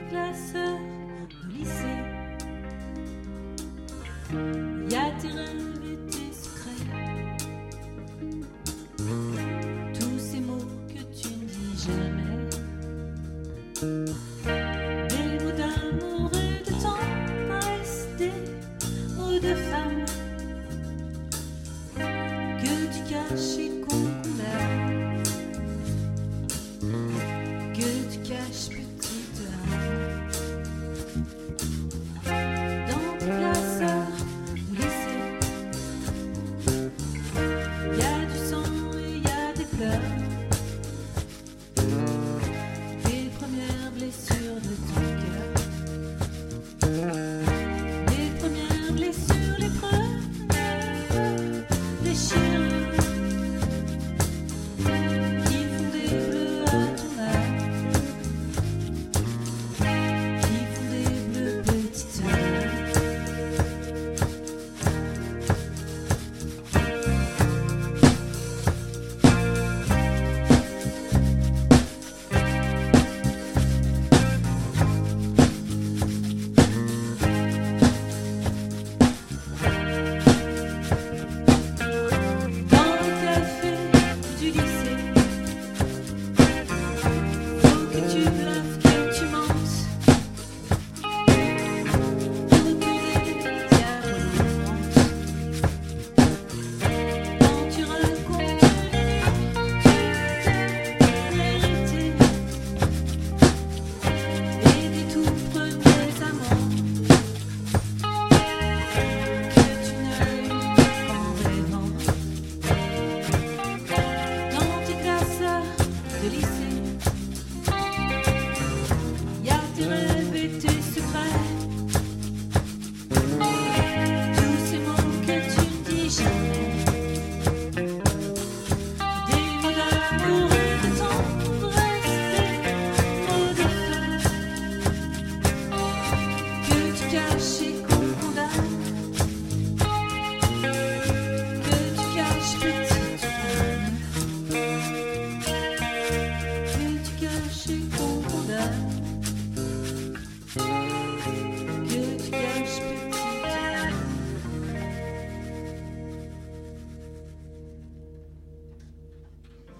classeur au lycée. Y a tes rêves et tes secrets, tous ces mots que tu ne dis jamais, des mots d'amour et de tendresse, des mots de femme que tu caches et qu'on condamne, que tu caches petite âme. Dans tes classeurs au lycée, y a du sang et y a des pleurs, des premières blessures de ton cœur, les premières blessures, les premières déchirures qui font des bleus à ton âme, qui font des bleus petite âme. Dans le café du lycée, faut que tu bluffes, que tu mentes, pour que des diables mentent. Quand tu racontes les vérités et des tout premiers amants que tu n'as eu qu'en rêvant. Dans tes classeurs de lycée, y a tes rêves et tes secrets, tous ces mots que tu ne dis jamais, des mots d'amour et de tendresse, des mots de femme que tu caches et qu'on condamne, que tu caches petite femme, que tu caches et qu'on condamne.